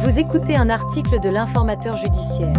Vous écoutez un article de l'Informateur judiciaire.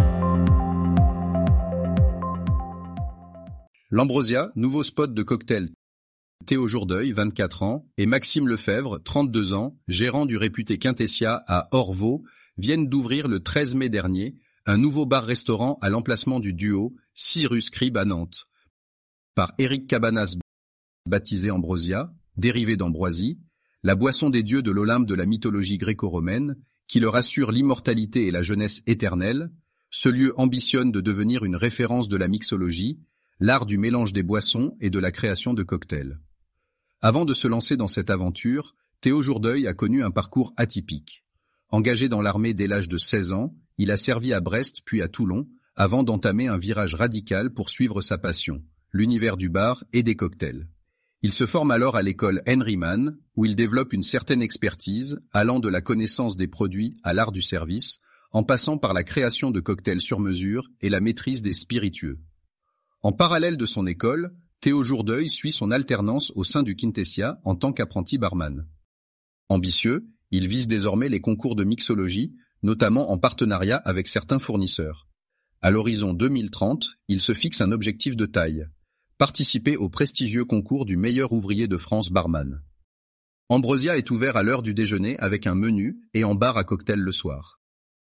L'Ambrosia, nouveau spot de cocktail. Théo Jourdeuil, 24 ans, et Maxime Lefebvre, 32 ans, gérant du réputé Quintessia à Orvaux, viennent d'ouvrir le 13 mai dernier un nouveau bar-restaurant à l'emplacement du duo 6 rue Scribe à Nantes. Par Éric Cabanas, baptisé Ambrosia, dérivé d'Ambroisie, la boisson des dieux de l'Olympe de la mythologie gréco-romaine, qui leur assure l'immortalité et la jeunesse éternelle, ce lieu ambitionne de devenir une référence de la mixologie, l'art du mélange des boissons et de la création de cocktails. Avant de se lancer dans cette aventure, Théo Jourdeuil a connu un parcours atypique. Engagé dans l'armée dès l'âge de 16 ans, il a servi à Brest puis à Toulon, avant d'entamer un virage radical pour suivre sa passion, l'univers du bar et des cocktails. Il se forme alors à l'école Henry Mann, où il développe une certaine expertise, allant de la connaissance des produits à l'art du service, en passant par la création de cocktails sur mesure et la maîtrise des spiritueux. En parallèle de son école, Théo Jourdeuil suit son alternance au sein du Quintessia en tant qu'apprenti barman. Ambitieux, il vise désormais les concours de mixologie, notamment en partenariat avec certains fournisseurs. À l'horizon 2030, il se fixe un objectif de taille: participer au prestigieux concours du meilleur ouvrier de France barman. Ambrosia est ouvert à l'heure du déjeuner avec un menu et en bar à cocktail le soir.